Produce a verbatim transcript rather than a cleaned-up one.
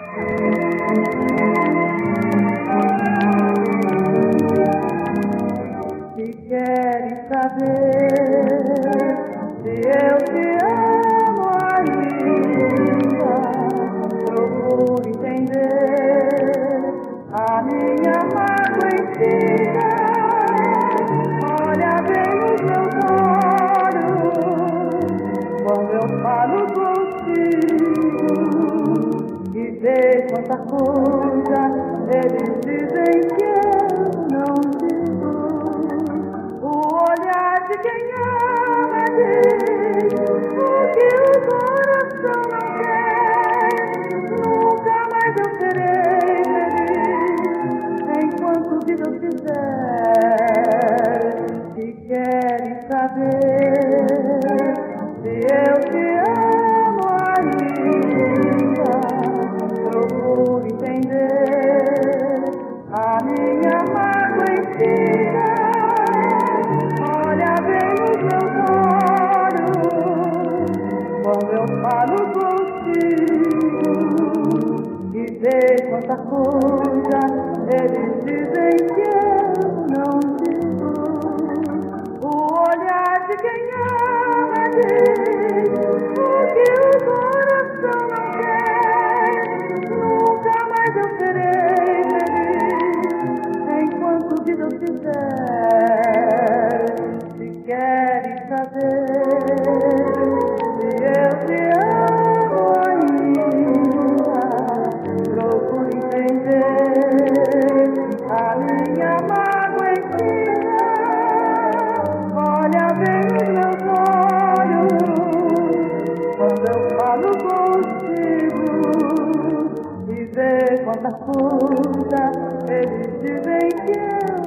Se queres saber se eu te amo ainda, procure entender a minha mágoa em vida. Olha bem nos meus olhos quando eu falo contigo e vê quanta coisa eles dizem que eu não digo. O olhar de quem ama diz o que o coração não quer. Nunca mais eu serei feliz enquanto vida eu fizer. Se queres saber se eu te amo ainda, procure entender a minha mágoa em vida. Olha bem nos meus olhos quando eu falo contigo e vê quanta coisa eles dizem que eu não digo. O olhar de quem ama diz o que o coração não quer. Nunca mais eu serei feliz enquanto vida eu fizer. Se queres saber se eu te amo ainda, procure entender a minha mágoa em vida. Olha bem nos meus olhos quando eu falo contigo e vê quanta coisa eles dizem que eu